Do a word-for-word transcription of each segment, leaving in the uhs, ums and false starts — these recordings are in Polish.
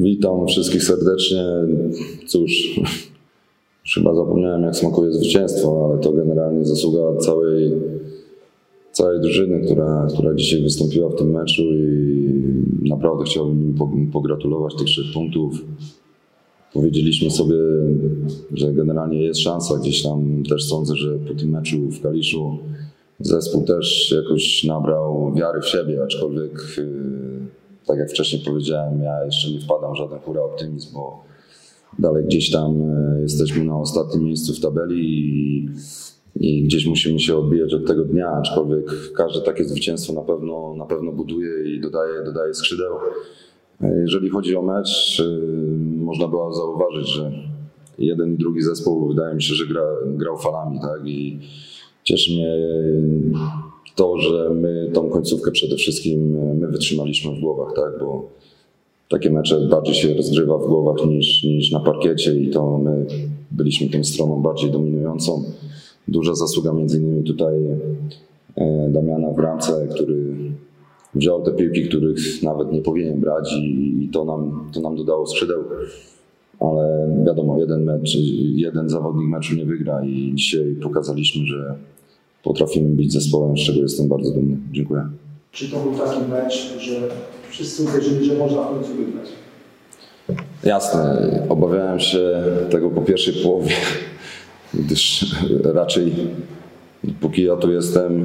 Witam wszystkich serdecznie. Cóż, chyba zapomniałem, jak smakuje zwycięstwo, ale to generalnie zasługa całej, całej drużyny, która, która dzisiaj wystąpiła w tym meczu i naprawdę chciałbym im pogratulować tych trzech punktów. Powiedzieliśmy sobie, że generalnie jest szansa, gdzieś tam też sądzę, że po tym meczu w Kaliszu zespół też jakoś nabrał wiary w siebie, aczkolwiek tak jak wcześniej powiedziałem, ja jeszcze nie wpadam w żaden hura optymizm, bo dalej gdzieś tam jesteśmy na ostatnim miejscu w tabeli i, i gdzieś musimy się odbijać od tego dnia, aczkolwiek każde takie zwycięstwo na pewno, na pewno buduje i dodaje, dodaje skrzydeł. Jeżeli chodzi o mecz, można było zauważyć, że jeden i drugi zespół, wydaje mi się, że gra, grał falami, tak? I cieszy mnie to, że my tą końcówkę przede wszystkim my wytrzymaliśmy w głowach, tak? Bo takie mecze bardziej się rozgrywa w głowach niż, niż na parkiecie i to my byliśmy tą stroną bardziej dominującą. Duża zasługa między innymi tutaj Damiana w bramce, który wziął te piłki, których nawet nie powinien brać i, i to, nam, to nam dodało skrzydeł. Ale wiadomo, jeden mecz, jeden zawodnik meczu nie wygra i dzisiaj pokazaliśmy, że potrafimy być zespołem, z czego jestem bardzo dumny. Dziękuję. Czy to był taki mecz, że wszyscy uwierzyli, że można w końcu wygrać? Jasne. Obawiałem się tego po pierwszej połowie, gdyż raczej póki ja tu jestem,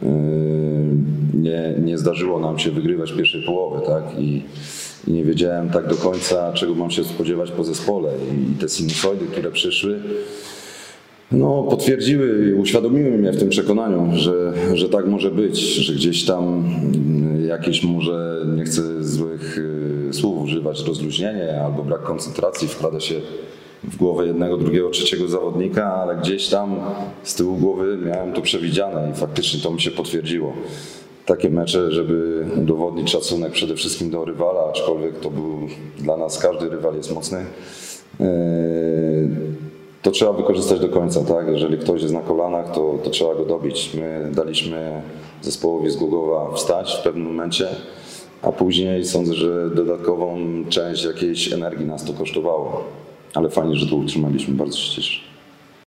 nie, nie zdarzyło nam się wygrywać pierwszej połowy, tak? I, i nie wiedziałem tak do końca, czego mam się spodziewać po zespole. I te sinusoidy, które przyszły, no, potwierdziły i uświadomiły mnie w tym przekonaniu, że, że tak może być, że gdzieś tam jakieś może, nie chcę złych słów używać, rozluźnienie albo brak koncentracji wkrada się w głowę jednego, drugiego, trzeciego zawodnika, ale gdzieś tam z tyłu głowy miałem to przewidziane i faktycznie to mi się potwierdziło. Takie mecze, żeby udowodnić szacunek przede wszystkim do rywala, aczkolwiek to był dla nas, każdy rywal jest mocny. To trzeba wykorzystać do końca, tak? Jeżeli ktoś jest na kolanach, to, to trzeba go dobić. My daliśmy zespołowi z Głogowa wstać w pewnym momencie, a później sądzę, że dodatkową część jakiejś energii nas to kosztowało. Ale fajnie, że to utrzymaliśmy, bardzo się cieszę.